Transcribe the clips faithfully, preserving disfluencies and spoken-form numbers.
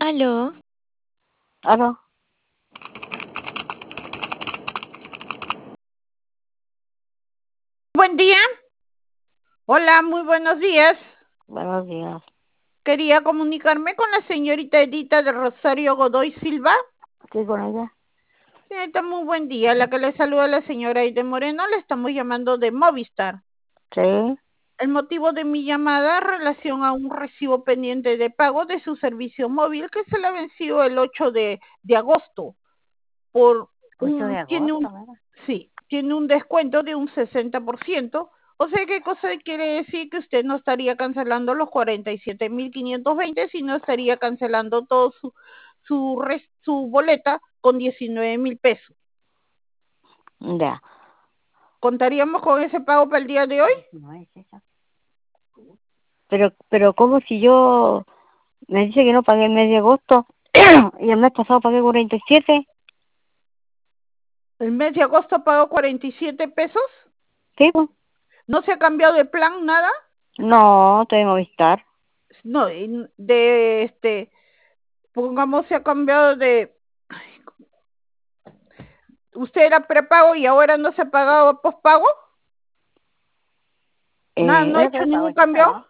Aló. Aló. Buen día. Hola, muy buenos días. Buenos días. Quería comunicarme con la señorita Edita de Rosario Godoy Silva. ¿Qué con ella? Señorita, muy buen día. La que le saluda la señora Aide Moreno, le estamos llamando de Movistar. Sí. El motivo de mi llamada en relación a un recibo pendiente de pago de su servicio móvil que se le venció el ocho de, de agosto. Por ocho de un, tiene un, agosto, ¿verdad? sí, tiene un descuento de un sesenta por ciento. O sea, ¿qué cosa quiere decir? Que usted no estaría cancelando los cuarenta y siete mil quinientos veinte, sino estaría cancelando todo su, su, res, su boleta con diecinueve mil pesos. Ya. ¿Contaríamos con ese pago para el día de hoy? No es esa. Pero, pero ¿cómo si yo me dice que no pagué el mes de agosto y el mes pasado pagué cuarenta y siete? ¿El mes de agosto pagó cuarenta y siete pesos? Sí, pues. ¿No se ha cambiado de plan nada? No, estoy en Movistar. No, de este, pongamos, se ha cambiado de... ¿Usted era prepago y ahora no se ha pagado pospago? ¿No, Eh, no ha era hecho prepago, ningún sí, cambio?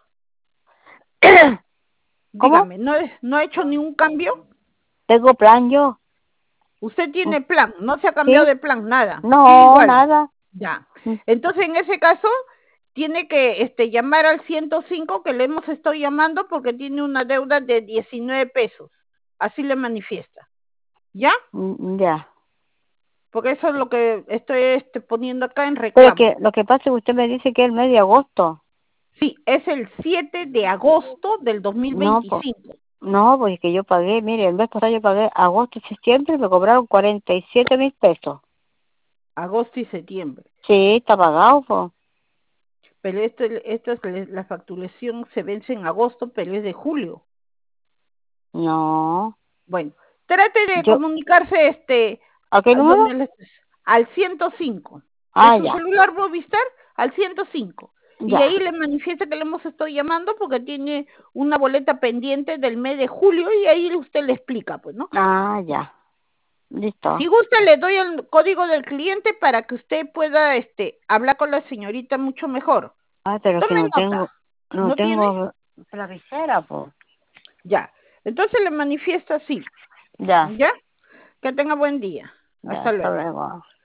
¿Cómo? Dígame, ¿no, ¿no ha hecho ningún cambio? Tengo plan yo. Usted tiene plan, no se ha cambiado ¿Sí? de plan, nada. Sigue No, igual. nada. Ya. Entonces, en ese caso, tiene que este, llamar al ciento cinco que le hemos estado llamando porque tiene una deuda de diecinueve pesos. Así le manifiesta. ¿Ya? Ya. Porque eso es lo que estoy este, poniendo acá en Pero reclamo. que lo que pasa es que usted me dice que es el mes de agosto. Sí, es el siete de agosto del dos mil No, pues. veinticinco. No, pues que yo pagué, mire, el mes pasado yo pagué agosto y septiembre y me cobraron cuarenta y siete mil pesos. Agosto y septiembre. Sí, está pagado, pues. Pero esto, esto es la facturación se vence en agosto, pero es de julio. No. Bueno, trate de Yo, comunicarse este ¿a qué número? donde les, al ciento cinco de Ah, su ya, celular Movistar al ciento cinco. Y ya. ahí le manifiesta que le hemos estado llamando porque tiene una boleta pendiente del mes de julio y ahí usted le explica, pues, ¿no? Ah, ya. Listo. Si gusta, le doy el código del cliente para que usted pueda este, hablar con la señorita mucho mejor. Ah, pero que Tome no nota. tengo, no ¿No tiene? tengo lapicera, pues. Ya. Entonces le manifiesta así. Ya, ¿Ya? Que tenga buen día. ya, Hasta hasta luego. luego.